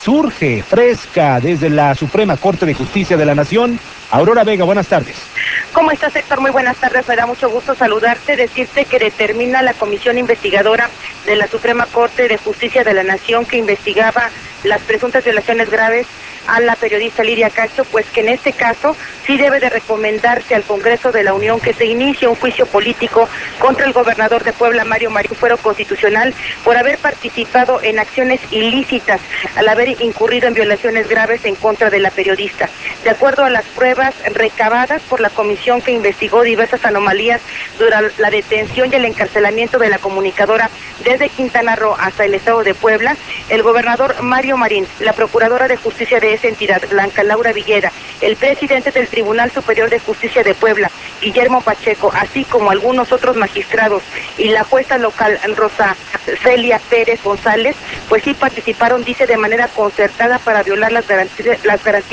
Surge fresca desde la Suprema Corte de Justicia de la Nación. Aurora Vega, buenas tardes. ¿Cómo estás, Héctor? Muy buenas tardes, me da mucho gusto saludarte, decirte que determina la comisión investigadora de la Suprema Corte de Justicia de la Nación que investigaba las presuntas violaciones graves a la periodista Lidia Cacho, pues que en este caso sí debe de recomendarse al Congreso de la Unión que se inicie un juicio político contra el gobernador de Puebla, Mario Marín, fuero constitucional, por haber participado en acciones ilícitas al haber incurrido en violaciones graves en contra de la periodista. De acuerdo a las pruebas recabadas por la comisión que investigó diversas anomalías durante la detención y el encarcelamiento de la comunicadora desde Quintana Roo hasta el estado de Puebla, el gobernador Mario Marín, la procuradora de justicia de esa entidad, Blanca Laura Villeda, el presidente del Tribunal Superior de Justicia de Puebla, Guillermo Pacheco, así como algunos otros magistrados y la jueza local Rosa Celia Pérez González, pues sí participaron, dice, de manera concertada para violar las garantías